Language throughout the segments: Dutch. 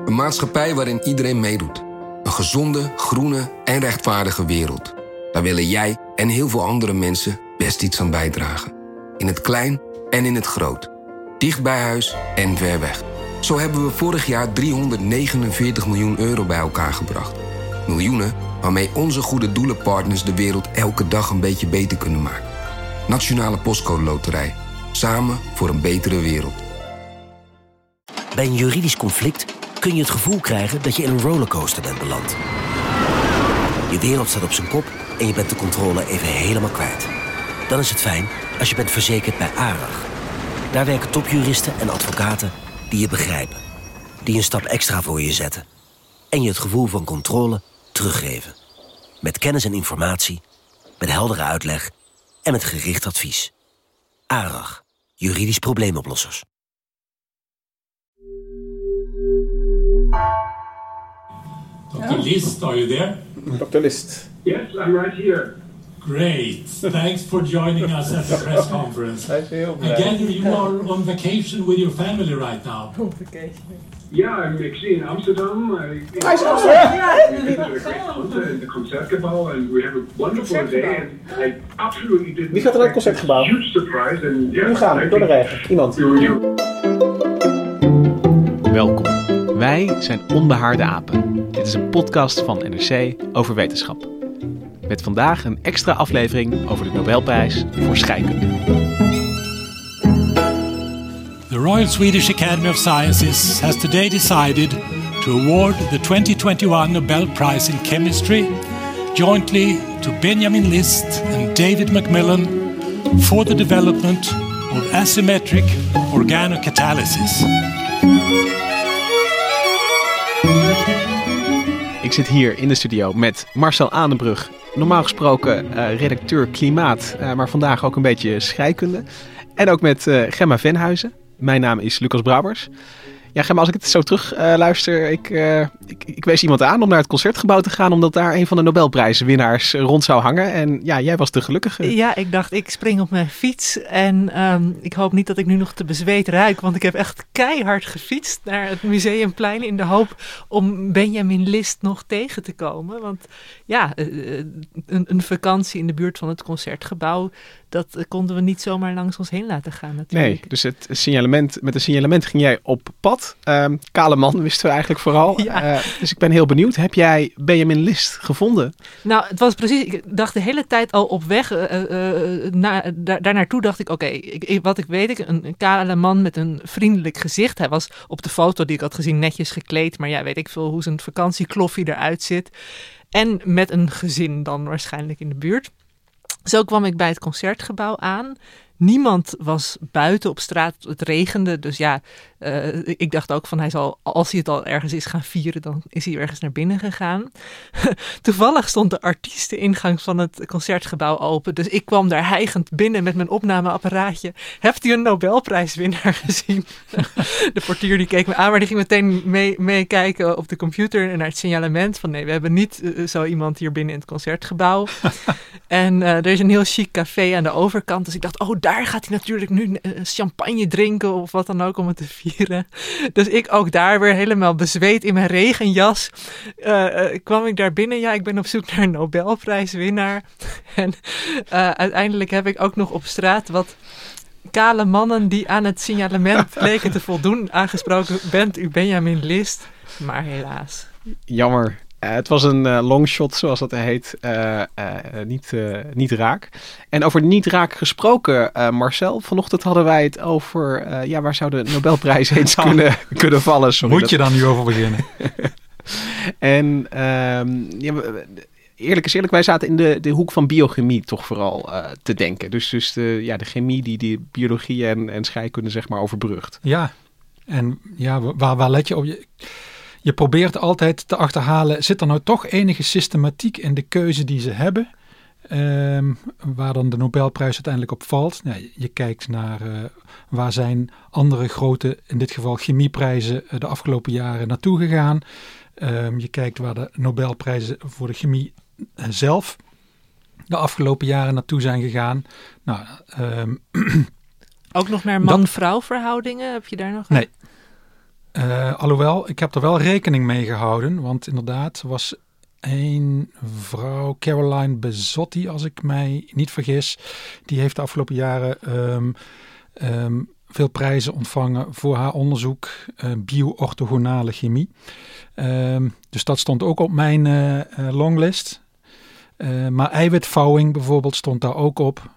Een maatschappij waarin iedereen meedoet. Een gezonde, groene en rechtvaardige wereld. Daar willen jij en heel veel andere mensen best iets aan bijdragen. In het klein en in het groot. Dicht bij huis en ver weg. Zo hebben we vorig jaar 349 miljoen euro bij elkaar gebracht. Miljoenen waarmee onze goede doelenpartners de wereld elke dag een beetje beter kunnen maken. Nationale Postcode Loterij. Samen voor een betere wereld. Bij een juridisch conflict kun je het gevoel krijgen dat je in een rollercoaster bent beland. Je wereld staat op zijn kop en je bent de controle even helemaal kwijt. Dan is het fijn als je bent verzekerd bij ARAG. Daar werken topjuristen en advocaten die je begrijpen. Die een stap extra voor je zetten. En je het gevoel van controle teruggeven. Met kennis en informatie, met heldere uitleg en met gericht advies. ARAG, juridisch probleemoplossers. Dr. List, are you there? Dr. List. Yes, I'm right here. Great. Thanks for joining us at the press conference. I gather you are on vacation with your family right now. On vacation. Yeah, I'm actually in Amsterdam. Hij is in Amsterdam. We visited a great concert in the Concertgebouw and we have a wonderful day. And I absolutely didn't. Wie gaat er naar het Concertgebouw? Huge surprise and yeah. Nu gaan we door de regen. Iemand. Welkom. Wij zijn Onbehaarde Apen. Dit is een podcast van NRC over wetenschap. Met vandaag een extra aflevering over de Nobelprijs voor scheikunde. The Royal Swedish Academy of Sciences has today decided to award the 2021 Nobel Prize in Chemistry jointly to Benjamin List and David Macmillan for the development of asymmetric organocatalysis. Ik zit hier in de studio met Marcel Aanenbrug. Normaal gesproken redacteur klimaat, maar vandaag ook een beetje scheikunde. En ook met Gemma Venhuizen. Mijn naam is Lucas Brabbers. Ja, Gemma, als ik het zo terug luister, ik wees iemand aan om naar het Concertgebouw te gaan, omdat daar een van de Nobelprijswinnaars rond zou hangen. En ja, jij was de gelukkige. Ja, ik dacht, ik spring op mijn fiets en ik hoop niet dat ik nu nog te bezweet ruik, want ik heb echt keihard gefietst naar het Museumplein in de hoop om Benjamin List nog tegen te komen. Want ja, een vakantie in de buurt van het Concertgebouw, dat konden we niet zomaar langs ons heen laten gaan natuurlijk. Nee, dus met een signalement ging jij op pad. Kale man wisten we eigenlijk vooral. Ja. Dus ik ben heel benieuwd. Heb jij Benjamin List gevonden? Nou, het was precies, ik dacht de hele tijd al op weg. Daar naartoe dacht ik, oké, wat ik weet, een kale man met een vriendelijk gezicht. Hij was op de foto die ik had gezien netjes gekleed. Maar ja, weet ik veel hoe zijn vakantiekloffie eruit zit. En met een gezin dan waarschijnlijk in de buurt. Zo kwam ik bij het Concertgebouw aan. Niemand was buiten op straat, het regende. Dus ja, ik dacht ook van hij zal, als hij het al ergens is gaan vieren, dan is hij ergens naar binnen gegaan. Toevallig stond de artiesteningang van het Concertgebouw open. Dus ik kwam daar hijgend binnen met mijn opnameapparaatje. Hebt u een Nobelprijswinnaar gezien? De portier die keek me aan, maar die ging meteen meekijken op de computer en naar het signalement van nee, we hebben niet zo iemand hier binnen in het Concertgebouw. En er is een heel chic café aan de overkant. Dus ik dacht, oh, daar gaat hij natuurlijk nu champagne drinken of wat dan ook om het te vieren. Dus ik ook daar weer helemaal bezweet in mijn regenjas. Kwam ik daar binnen. Ja, ik ben op zoek naar een Nobelprijswinnaar. En uiteindelijk heb ik ook nog op straat wat kale mannen die aan het signalement leken te voldoen aangesproken. Bent u Benjamin List? Maar helaas. Jammer. Het was een longshot, zoals dat heet. Niet raak. En over niet raak gesproken, Marcel. Vanochtend hadden wij het over waar zou de Nobelprijs eens kunnen vallen. Sorry, moet je dan nu over beginnen? En eerlijk is eerlijk, wij zaten in de hoek van biochemie toch vooral te denken. Dus de chemie die biologie en scheikunde zeg maar overbrugt. Ja, en ja, waar let je op? Je probeert altijd te achterhalen, zit er nou toch enige systematiek in de keuze die ze hebben, waar dan de Nobelprijs uiteindelijk op valt. Nou, je kijkt naar waar zijn andere grote, in dit geval chemieprijzen, de afgelopen jaren naartoe gegaan. Je kijkt waar de Nobelprijzen voor de chemie zelf de afgelopen jaren naartoe zijn gegaan. Nou, ook nog naar man-vrouw verhoudingen, heb je daar nog? Nee. Alhoewel, ik heb er wel rekening mee gehouden. Want inderdaad was een vrouw, Caroline Bezzotti, als ik mij niet vergis. Die heeft de afgelopen jaren veel prijzen ontvangen voor haar onderzoek bio-orthogonale chemie. Dus dat stond ook op mijn longlist. Maar eiwitvouwing bijvoorbeeld stond daar ook op.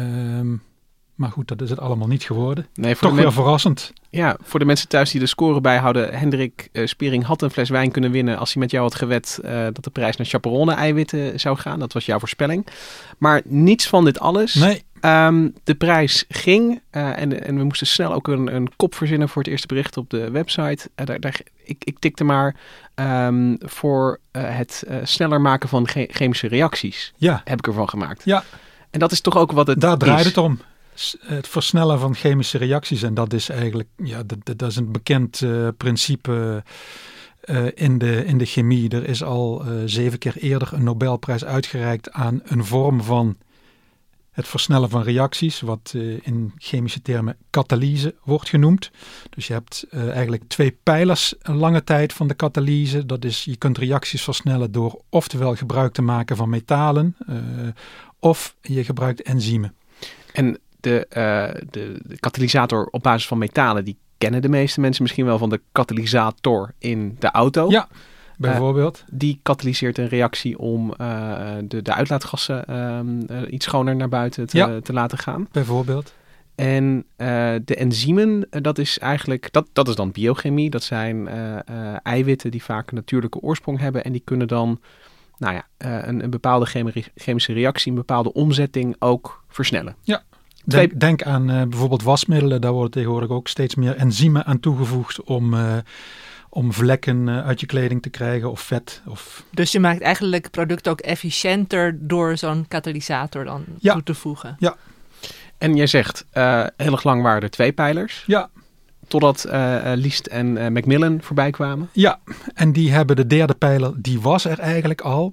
Maar goed, dat is het allemaal niet geworden. Nee, toch weer verrassend. Ja, voor de mensen thuis die de score bijhouden. Hendrik Spiering had een fles wijn kunnen winnen als hij met jou had gewet dat de prijs naar chaperone-eiwitten zou gaan. Dat was jouw voorspelling. Maar niets van dit alles. Nee. De prijs ging en we moesten snel ook een kop verzinnen voor het eerste bericht op de website. Ik tikte maar voor het sneller maken van chemische reacties. Ja. Heb ik ervan gemaakt. Ja. En dat is toch ook wat het Daar draait is. het om. Het versnellen van chemische reacties. En dat is eigenlijk, dat is een bekend principe in de chemie. Er is al 7 keer eerder een Nobelprijs uitgereikt aan een vorm van het versnellen van reacties, wat in chemische termen katalyse wordt genoemd. Dus je hebt eigenlijk 2 pijlers een lange tijd van de katalyse. Dat is, je kunt reacties versnellen door oftewel gebruik te maken van metalen, of je gebruikt enzymen. En de katalysator op basis van metalen, die kennen de meeste mensen misschien wel van de katalysator in de auto. Ja, bijvoorbeeld. Die katalyseert een reactie om de uitlaatgassen iets schoner naar buiten te laten gaan. Bijvoorbeeld. En de enzymen, dat is eigenlijk, dat is dan biochemie. Dat zijn eiwitten die vaak een natuurlijke oorsprong hebben. En die kunnen dan een bepaalde chemische reactie, een bepaalde omzetting ook versnellen. Ja. Denk aan bijvoorbeeld wasmiddelen. Daar worden tegenwoordig ook steeds meer enzymen aan toegevoegd om vlekken uit je kleding te krijgen of vet. Dus je maakt eigenlijk producten ook efficiënter door zo'n katalysator dan toe te voegen. Ja. En jij zegt, heel erg lang waren er 2 pijlers. Ja. Totdat Liest en Macmillan voorbij kwamen. Ja, en die hebben de 3e pijler, die was er eigenlijk al.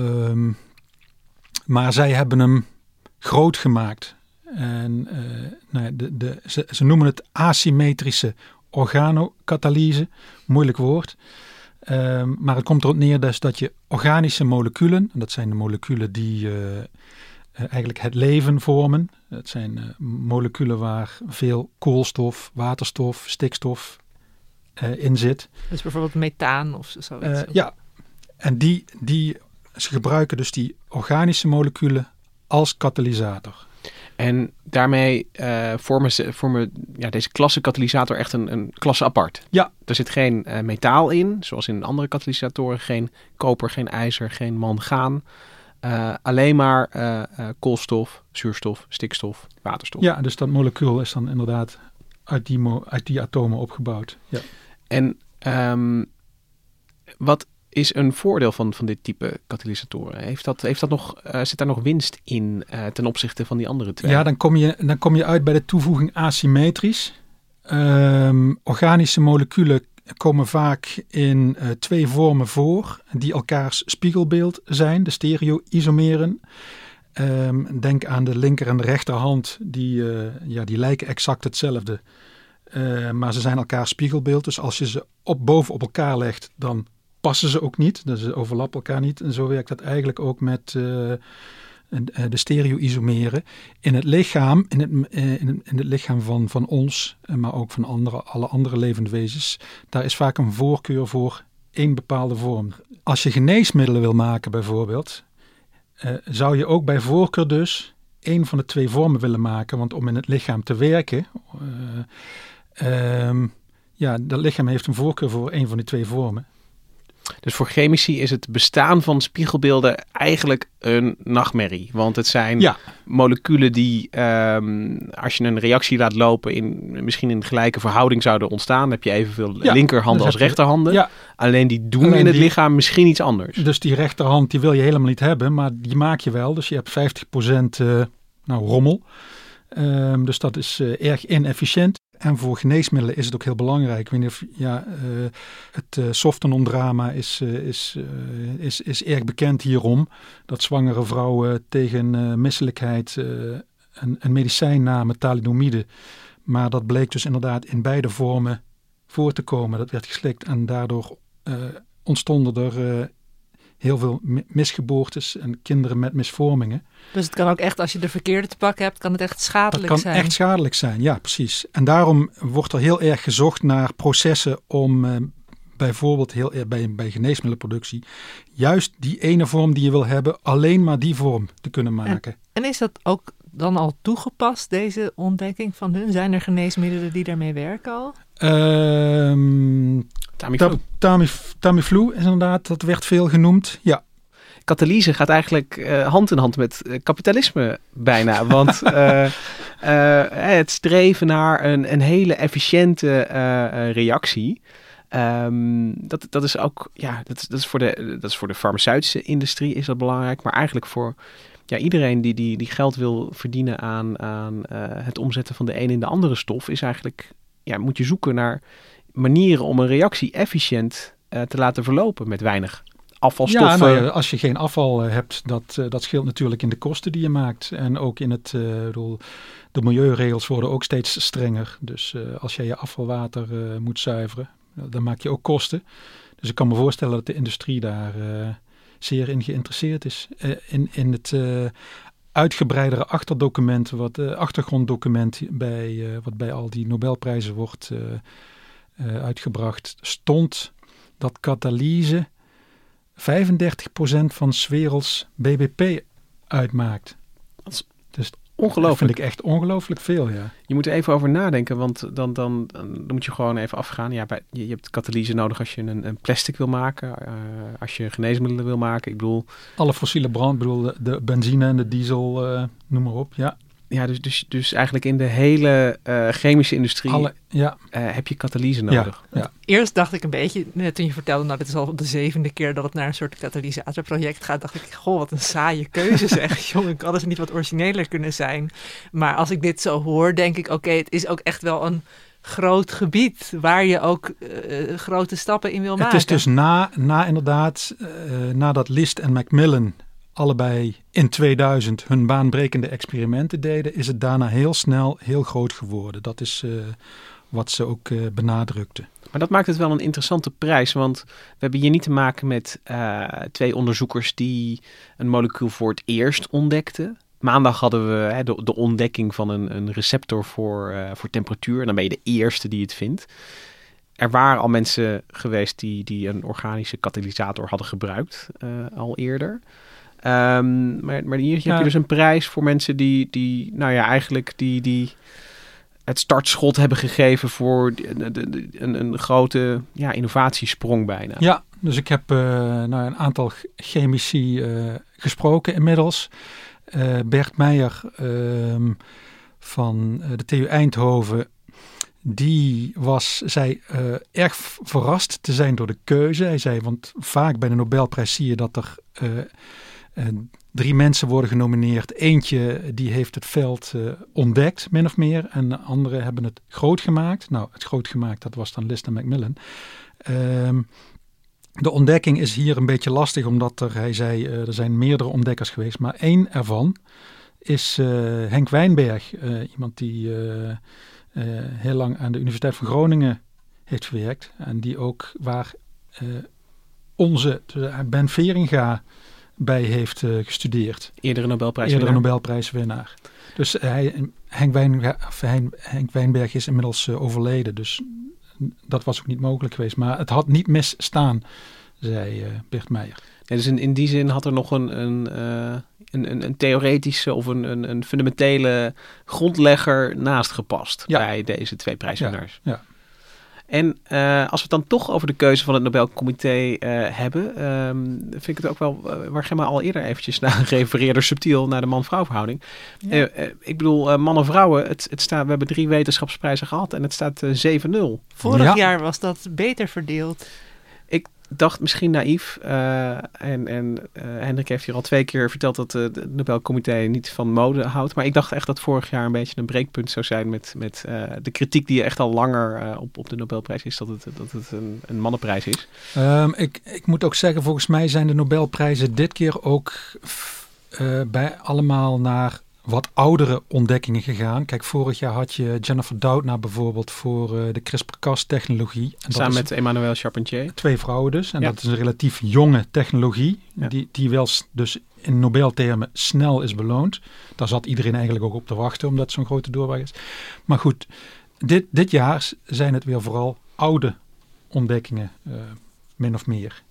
Maar zij hebben hem groot gemaakt. En ze noemen het asymmetrische organokatalyse. Moeilijk woord. Maar het komt erop neer dus dat je organische moleculen, en dat zijn de moleculen die eigenlijk het leven vormen. Dat zijn moleculen waar veel koolstof, waterstof, stikstof in zit. Dus bijvoorbeeld methaan of zoiets. Ja, en ze gebruiken dus die organische moleculen als katalysator. En daarmee vormen deze klasse katalysator echt een klasse apart. Ja. Er zit geen metaal in, zoals in andere katalysatoren. Geen koper, geen ijzer, geen mangaan. Alleen maar koolstof, zuurstof, stikstof, waterstof. Ja, dus dat molecuul is dan inderdaad uit die atomen opgebouwd. Ja. En wat is een voordeel van dit type katalysatoren? Zit daar nog winst in ten opzichte van die andere 2? Ja, dan kom je uit bij de toevoeging asymmetrisch. Organische moleculen komen vaak in 2 vormen voor die elkaars spiegelbeeld zijn, de stereo-isomeren. Denk aan de linker en de rechterhand, die lijken exact hetzelfde. Maar ze zijn elkaars spiegelbeeld, dus als je ze boven op elkaar legt, dan passen ze ook niet. Dus ze overlappen elkaar niet. En zo werkt dat eigenlijk ook met de stereo-isomeren. In het lichaam, in het lichaam van ons, maar ook van alle andere levende wezens, daar is vaak een voorkeur voor 1 bepaalde vorm. Als je geneesmiddelen wil maken bijvoorbeeld, zou je ook bij voorkeur dus 1 van de 2 vormen willen maken. Want om in het lichaam te werken, dat lichaam heeft een voorkeur voor 1 van die 2 vormen. Dus voor chemici is het bestaan van spiegelbeelden eigenlijk een nachtmerrie. Want het zijn moleculen die, als je een reactie laat lopen, misschien in gelijke verhouding zouden ontstaan. Dan heb je evenveel linkerhanden als rechterhanden. Ja. Alleen die doen in het lichaam misschien iets anders. Dus die rechterhand die wil je helemaal niet hebben, maar die maak je wel. Dus je hebt 50% rommel. Dus dat is erg inefficiënt. En voor geneesmiddelen is het ook heel belangrijk. Ik weet niet of het Softenon-drama is erg bekend hierom. Dat zwangere vrouwen tegen misselijkheid een medicijn namen, thalidomide. Maar dat bleek dus inderdaad in beide vormen voor te komen. Dat werd geslikt en daardoor ontstonden er heel veel misgeboortes en kinderen met misvormingen. Dus het kan ook echt, als je de verkeerde te pakken hebt, kan het echt schadelijk zijn. Dat kan echt schadelijk zijn, ja, precies. En daarom wordt er heel erg gezocht naar processen om bijvoorbeeld bij geneesmiddelenproductie juist die ene vorm die je wil hebben, alleen maar die vorm te kunnen maken. En is dat ook dan al toegepast, deze ontdekking van hun? Zijn er geneesmiddelen die daarmee werken al? Tamiflu is inderdaad, dat werd veel genoemd, ja. Katalyse gaat eigenlijk hand in hand met kapitalisme bijna. Want het streven naar een hele efficiënte reactie. Dat is ook, ja, dat is voor de farmaceutische industrie is dat belangrijk. Maar eigenlijk voor iedereen die geld wil verdienen aan het omzetten van de een in de andere stof, is eigenlijk, moet je zoeken naar manieren om een reactie efficiënt te laten verlopen met weinig afvalstoffen. Ja, als je geen afval hebt, dat scheelt natuurlijk in de kosten die je maakt. En ook in de milieuregels worden ook steeds strenger. Dus als jij je afvalwater moet zuiveren, dan maak je ook kosten. Dus ik kan me voorstellen dat de industrie daar zeer in geïnteresseerd is. In het uitgebreidere achtergronddocument wat bij al die Nobelprijzen wordt uitgebracht, stond dat katalyse 35% van 's werelds BBP uitmaakt. Dus ongelooflijk. Dat vind ik echt ongelooflijk veel, ja. Je moet er even over nadenken, want dan moet je gewoon even afgaan. Ja, je hebt katalyse nodig als je een plastic wil maken, als je geneesmiddelen wil maken. Ik bedoel, alle fossiele brand, de benzine en de diesel, noem maar op, ja. Ja, dus eigenlijk in de hele chemische industrie heb je katalyse nodig. Ja. Eerst dacht ik een beetje, net toen je vertelde, dit is al de 7e keer dat het naar een soort katalysatorproject gaat, dacht ik, goh, wat een saaie keuze zeg. Jongen, kan het niet wat origineler kunnen zijn? Maar als ik dit zo hoor, denk ik, oké, het is ook echt wel een groot gebied waar je ook grote stappen in wil maken. Het is dus nadat List en Macmillan allebei in 2000 hun baanbrekende experimenten deden, is het daarna heel snel heel groot geworden. Dat is wat ze ook benadrukten. Maar dat maakt het wel een interessante prijs, want we hebben hier niet te maken met 2 onderzoekers die een molecuul voor het eerst ontdekten. Maandag hadden we de ontdekking van een receptor voor temperatuur. En dan ben je de eerste die het vindt. Er waren al mensen geweest die een organische katalysator hadden gebruikt al eerder. Maar hier heb je dus een prijs voor mensen die het startschot hebben gegeven voor een grote innovatiesprong bijna. Ja, dus ik heb een aantal chemici gesproken inmiddels. Bert Meijer van de TU Eindhoven, die zei erg verrast te zijn door de keuze. Hij zei, want vaak bij de Nobelprijs zie je dat er 3 mensen worden genomineerd. Eentje die heeft het veld ontdekt, min of meer. En de anderen hebben het groot gemaakt. Nou, het groot gemaakt, dat was dan List en Macmillan. De ontdekking is hier een beetje lastig, omdat hij zei, er zijn meerdere ontdekkers geweest. Maar 1 ervan is Henk Wijnberg. Iemand die heel lang aan de Universiteit van Groningen heeft gewerkt. En die ook waar Ben Veringa bij heeft gestudeerd. Eerdere Nobelprijswinnaar. Dus Henk Wijnberg is inmiddels overleden. Dus dat was ook niet mogelijk geweest. Maar het had niet misstaan, zei Bert Meijer. Ja, dus in die zin had er nog een theoretische of een fundamentele grondlegger naast gepast bij deze 2 prijswinnaars. Ja. En als we het dan toch over de keuze van het Nobelcomité hebben, vind ik het ook wel, waar Gemma al eerder eventjes naar refereerde, subtiel naar de man-vrouw verhouding. Ja. Ik bedoel, mannen en vrouwen, we hebben 3 wetenschapsprijzen gehad en het staat 7-0. Vorig jaar was dat beter verdeeld. Ik dacht misschien naïef, en Hendrik heeft hier al 2 keer verteld dat het Nobelcomité niet van mode houdt. Maar ik dacht echt dat vorig jaar een beetje een breekpunt zou zijn met de kritiek die echt al langer op de Nobelprijs is, dat het een mannenprijs is. Ik moet ook zeggen, volgens mij zijn de Nobelprijzen dit keer ook bij allemaal naar wat oudere ontdekkingen gegaan. Kijk, vorig jaar had je Jennifer Doudna bijvoorbeeld voor de CRISPR-Cas-technologie. Samen met Emmanuelle Charpentier. 2 vrouwen dus. En dat is een relatief jonge technologie. Ja. Die wel dus in Nobeltermen snel is beloond. Daar zat iedereen eigenlijk ook op te wachten, omdat het zo'n grote doorbraak is. Maar goed, dit jaar zijn het weer vooral oude ontdekkingen, min of meer.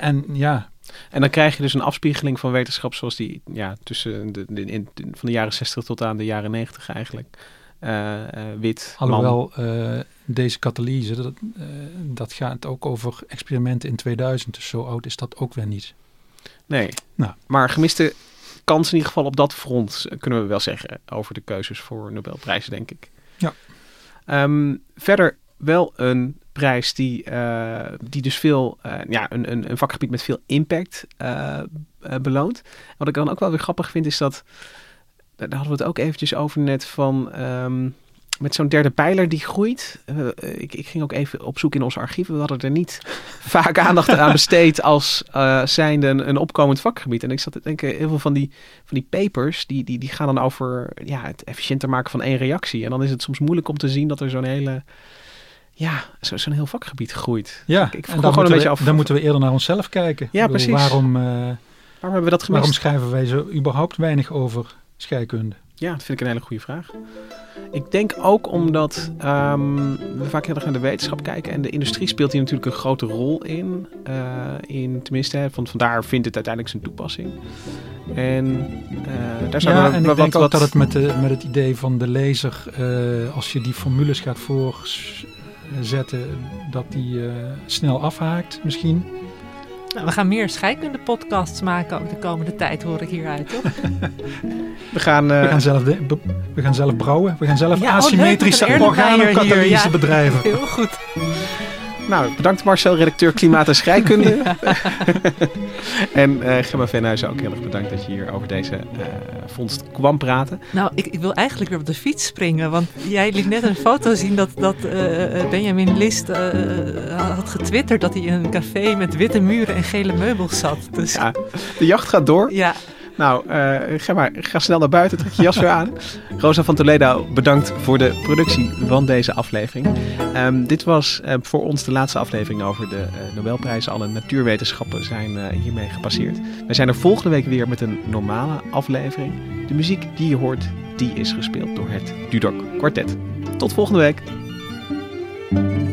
En dan krijg je dus een afspiegeling van wetenschap zoals die tussen van de jaren 60 tot aan de jaren 90 eigenlijk. Wit, alhoewel deze katalyse, dat gaat ook over experimenten in 2000. Dus zo oud is dat ook weer niet. Nee, maar gemiste kans in ieder geval op dat front, kunnen we wel zeggen, over de keuzes voor Nobelprijzen, denk ik. Ja. Verder wel een prijs die dus veel, een vakgebied met veel impact beloont. Wat ik dan ook wel weer grappig vind is dat, daar hadden we het ook eventjes over net van, met zo'n derde pijler die groeit. Ik ging ook even op zoek in ons archief. We hadden er niet vaak aandacht aan besteed als zijnde een opkomend vakgebied. En ik zat te denken, heel veel van die papers, die gaan dan over het efficiënter maken van één reactie. En dan is het soms moeilijk om te zien dat er zo'n hele... zo'n heel vakgebied groeit. Ja, ik en dan moeten we eerder naar onszelf kijken. Ja, precies. Waarom hebben we dat gemist? Waarom schrijven wij zo überhaupt weinig over scheikunde? Ja, dat vind ik een hele goede vraag. Ik denk ook omdat we vaak heel erg naar de wetenschap kijken. En de industrie speelt hier natuurlijk een grote rol in. Tenminste, vandaar vindt het uiteindelijk zijn toepassing. En daar zijn ik denk ook dat het met het idee van de lezer, als je die formules gaat voorzetten, dat die snel afhaakt misschien. Nou, we gaan meer scheikunde-podcasts maken ook de komende tijd, hoor ik hieruit, toch? We gaan zelf brouwen. We gaan zelf asymmetrische organokatalyse bedrijven. Heel goed. Nou, bedankt Marcel, redacteur Klimaat en Scheikunde. En Gemma Venhuizen ook heel erg bedankt dat je hier over deze vondst kwam praten. Nou, ik wil eigenlijk weer op de fiets springen, want jij liet net een foto zien dat Benjamin List had getwitterd dat hij in een café met witte muren en gele meubels zat. Dus... Ja, de jacht gaat door. Ja. Nou, ga snel naar buiten, trek je jas weer aan. Rosa van Toledo, bedankt voor de productie van deze aflevering. Dit was voor ons de laatste aflevering over de Nobelprijzen. Alle natuurwetenschappen zijn hiermee gepasseerd. Wij zijn er volgende week weer met een normale aflevering. De muziek die je hoort, die is gespeeld door het Dudok Quartet. Tot volgende week.